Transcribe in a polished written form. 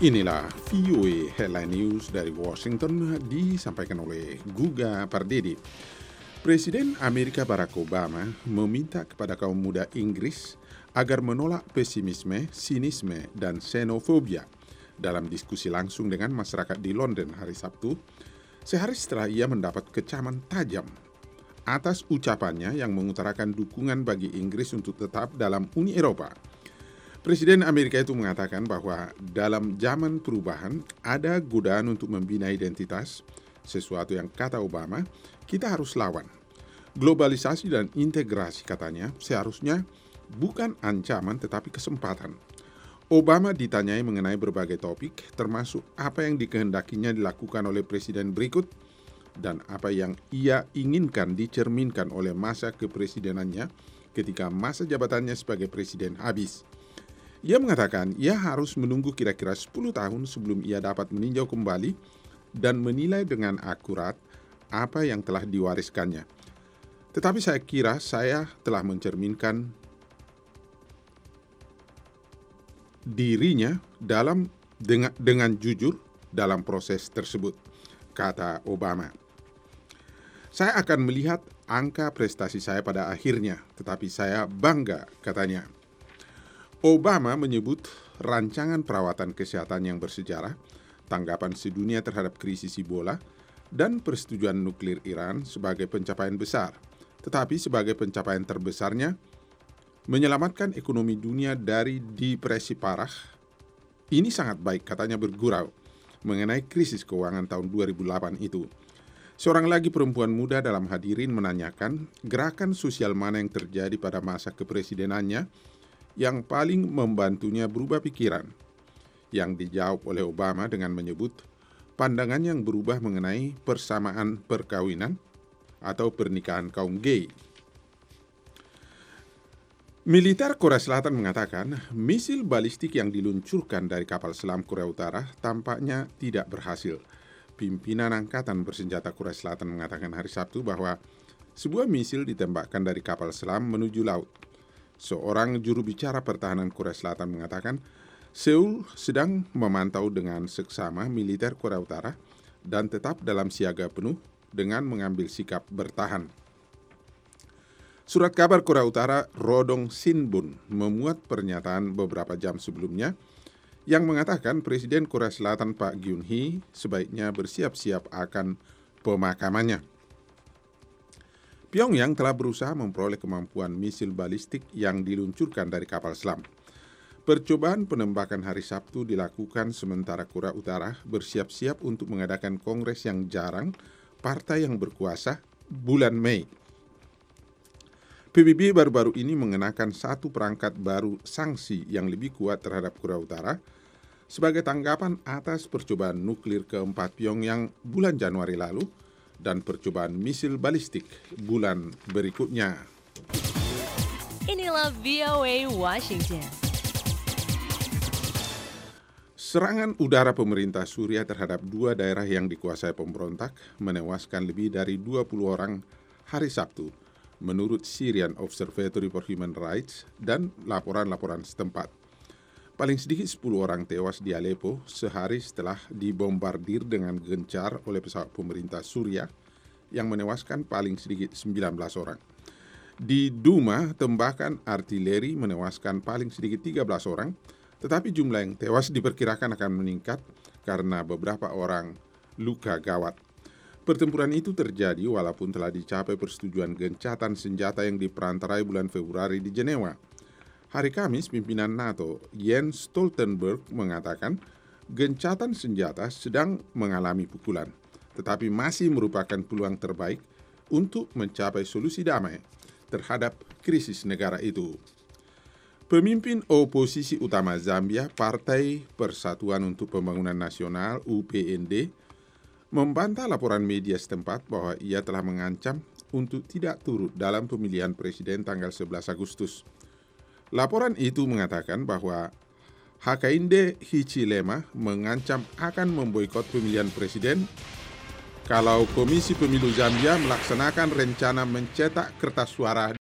Inilah VOA Headline News dari Washington disampaikan oleh Guga Pardede. Presiden Amerika Barack Obama meminta kepada kaum muda Inggris agar menolak pesimisme, sinisme, dan xenofobia dalam diskusi langsung dengan masyarakat di London hari Sabtu, sehari setelah ia mendapat kecaman tajam atas ucapannya yang mengutarakan dukungan bagi Inggris untuk tetap dalam Uni Eropa. Presiden Amerika itu mengatakan bahwa dalam zaman perubahan ada godaan untuk membina identitas, sesuatu yang kata Obama, kita harus lawan. Globalisasi dan integrasi, katanya, seharusnya bukan ancaman tetapi kesempatan. Obama ditanyai mengenai berbagai topik, termasuk apa yang dikehendakinya dilakukan oleh presiden berikut dan apa yang ia inginkan dicerminkan oleh masa kepresidenannya ketika masa jabatannya sebagai presiden habis. Ia mengatakan ia harus menunggu kira-kira 10 tahun sebelum ia dapat meninjau kembali dan menilai dengan akurat apa yang telah diwariskannya. Tetapi saya kira saya telah mencerminkan dirinya dengan jujur dalam proses tersebut, kata Obama. Saya akan melihat angka prestasi saya pada akhirnya, tetapi saya bangga, katanya. Obama menyebut rancangan perawatan kesehatan yang bersejarah, tanggapan sedunia terhadap krisis Ebola, dan persetujuan nuklir Iran sebagai pencapaian besar. Tetapi sebagai pencapaian terbesarnya, menyelamatkan ekonomi dunia dari depresi parah. Ini sangat baik, katanya bergurau, mengenai krisis keuangan tahun 2008 itu. Seorang lagi perempuan muda dalam hadirin menanyakan gerakan sosial mana yang terjadi pada masa kepresidenannya yang paling membantunya berubah pikiran, yang dijawab oleh Obama dengan menyebut pandangan yang berubah mengenai persamaan perkawinan atau pernikahan kaum gay. Militer Korea Selatan mengatakan misil balistik yang diluncurkan dari kapal selam Korea Utara tampaknya tidak berhasil. Pimpinan Angkatan Bersenjata Korea Selatan mengatakan hari Sabtu bahwa sebuah misil ditembakkan dari kapal selam menuju laut. Seorang juru bicara pertahanan Korea Selatan mengatakan Seoul sedang memantau dengan seksama militer Korea Utara dan tetap dalam siaga penuh dengan mengambil sikap bertahan. Surat kabar Korea Utara Rodong Sinbun memuat pernyataan beberapa jam sebelumnya yang mengatakan Presiden Korea Selatan Pak Geun-hye sebaiknya bersiap-siap akan pemakamannya. Pyongyang telah berusaha memperoleh kemampuan misil balistik yang diluncurkan dari kapal selam. Percobaan penembakan hari Sabtu dilakukan sementara Korea Utara bersiap-siap untuk mengadakan kongres yang jarang partai yang berkuasa bulan Mei. PBB baru-baru ini mengenakan satu perangkat baru sanksi yang lebih kuat terhadap Korea Utara sebagai tanggapan atas percobaan nuklir keempat Pyongyang bulan Januari lalu dan percobaan misil balistik bulan berikutnya. Inilah VOA Washington. Serangan udara pemerintah Suriah terhadap dua daerah yang dikuasai pemberontak menewaskan lebih dari 20 orang hari Sabtu, menurut Syrian Observatory for Human Rights dan laporan-laporan setempat. Paling sedikit 10 orang tewas di Aleppo sehari setelah dibombardir dengan gencar oleh pesawat pemerintah Suriah yang menewaskan paling sedikit 19 orang. Di Duma, tembakan artileri menewaskan paling sedikit 13 orang, tetapi jumlah yang tewas diperkirakan akan meningkat karena beberapa orang luka gawat. Pertempuran itu terjadi walaupun telah dicapai persetujuan gencatan senjata yang diperantarai bulan Februari di Jenewa. Hari Kamis, pimpinan NATO Jens Stoltenberg mengatakan gencatan senjata sedang mengalami pukulan, tetapi masih merupakan peluang terbaik untuk mencapai solusi damai terhadap krisis negara itu. Pemimpin oposisi utama Zambia, Partai Persatuan untuk Pembangunan Nasional (UPND), membantah laporan media setempat bahwa ia telah mengancam untuk tidak turut dalam pemilihan presiden tanggal 11 Agustus. Laporan itu mengatakan bahwa Hakainde Hichilema mengancam akan memboikot pemilihan presiden kalau Komisi Pemilu Zambia melaksanakan rencana mencetak kertas suara